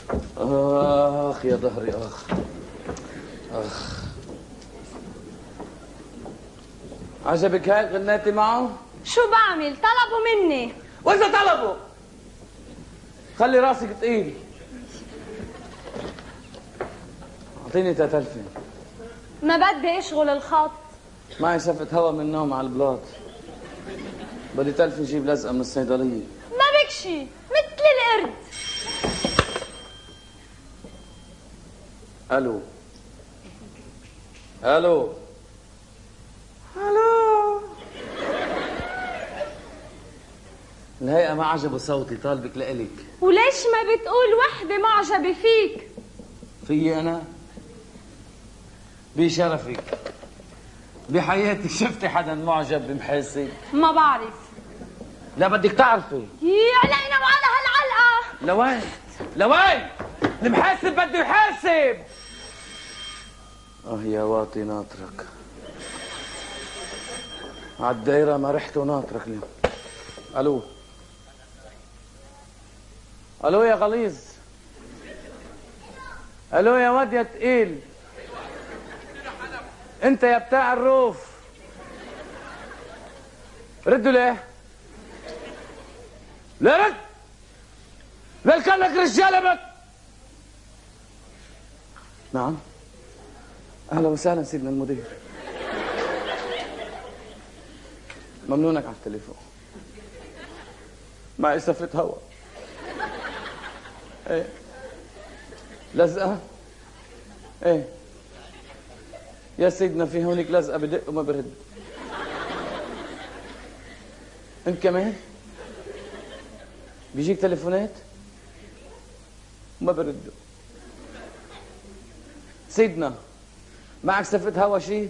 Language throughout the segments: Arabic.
اخ يا ظهري اخ. عجبك هاي غنيتي معه؟ شو بعمل؟ طلبوا مني. واذا طلبوا خلي راسك تقيل. اعطيني تلفين. ما بدي اشغل الخط. معي شفت هوا من النوم على البلاط. بدي تلفين جيب لزقه من الصيدليه. ما بكشي مثل القرد. الو الو الو. الهيئة ما عجبه صوتي، طالبك لإلك. وليش ما بتقول وحدة معجبة فيك؟ فيي أنا؟ بشرفك بحياتك شفتي حدا معجب بمحاسب؟ ما بعرف. لا بدك تعرفي. يا علينا وعلى هالعلقة. لوين؟ لوين؟ المحاسب بده يحاسب. يا واطي ناطرك عالدايرة ما رحته ناطرك اليوم. الو الو يا غليظ. الو يا واد يا تقيل. انت يا بتاع الروف ردوا ليه؟ لا رد. لا كان لك رجاله بك. نعم اهلا وسهلا سيدنا المدير. ممنونك على التليفون. معي سفة هوا. ايه لزقة. ايه يا سيدنا في هونيك لزقة بدق وما برد. انت كمان بيجيك تليفونات وما بردوا. سيدنا معك سفة هوا شي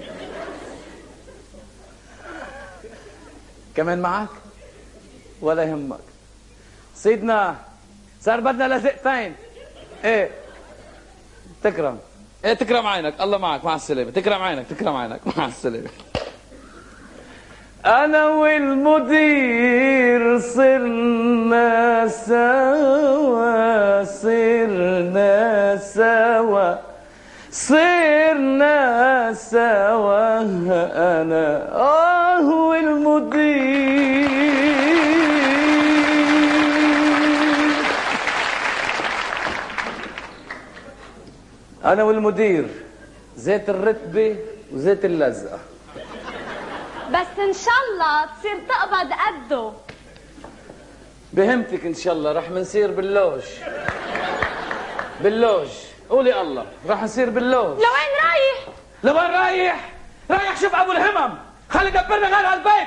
كمان معك ولا يهمك. سيدنا صار بدنا لزقتين. ايه تكرم. ايه تكرم عينك الله معك مع السلامة. تكرم عينك تكرم عينك مع السلامة. أنا والمدير صرنا سوا صرنا سوا صرنا سوا أنا والمدير. أنا والمدير زيت الرتبة وزيت اللزقة. بس إن شاء الله تصير تقبض قده. بهمتك إن شاء الله رح منصير باللوج. باللوج قولي الله رح نصير باللوج. لوين رايح؟ لوين رايح؟ رايح شوف أبو الهمم. خلي يدبرنا غير هالبيت.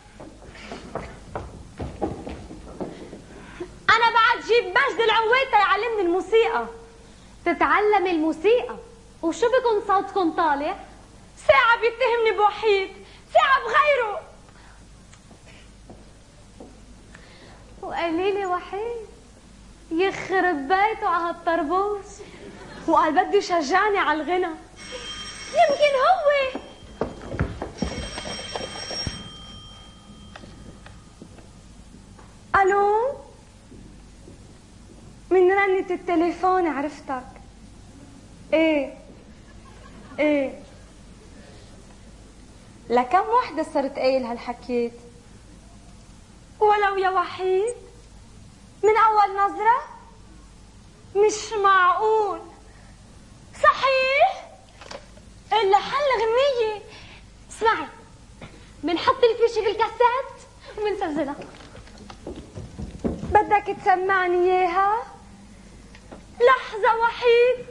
أنا بعد جيب مجد العويتة يعلمني الموسيقى. تتعلم الموسيقى وشو بكون صوتكم طالع؟ ساعة بيتهمني بوحيد، ساعة بغيره. وقالي لي وحيد يخرب بيته على هالطربوش وقال بده يشجعني على الغنى. يمكن هو. الو من رنة التليفون عرفتك. ايه لكم وحدة صرت قايل هالحكيت؟ ولو يا وحيد من أول نظرة؟ مش معقول. صحيح؟ إلا حل غنية. اسمعي بنحط الفيشة بالكاسات وبنسجلها. بدك تسمعني إياها؟ لحظة وحيد.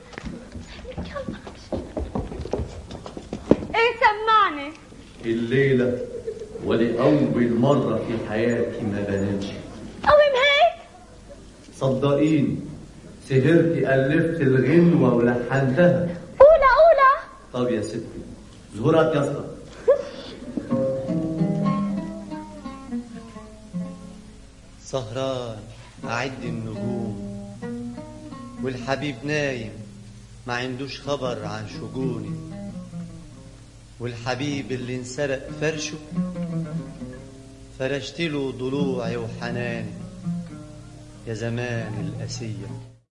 ايه سمعني. الليلة ولأول مرة في حياتي ما بنامش. قوم هيك. صدقيني سهرتي ألفت الغنوة ولحنتها. قولها. طب يا ستي زهورك يا اسطى. سهران أعد النجوم والحبيب نايم ما عندوش خبر عن شجوني، والحبيب اللي انسرق فرشه فرشتله ضلوعي وحناني يا زمان القسية.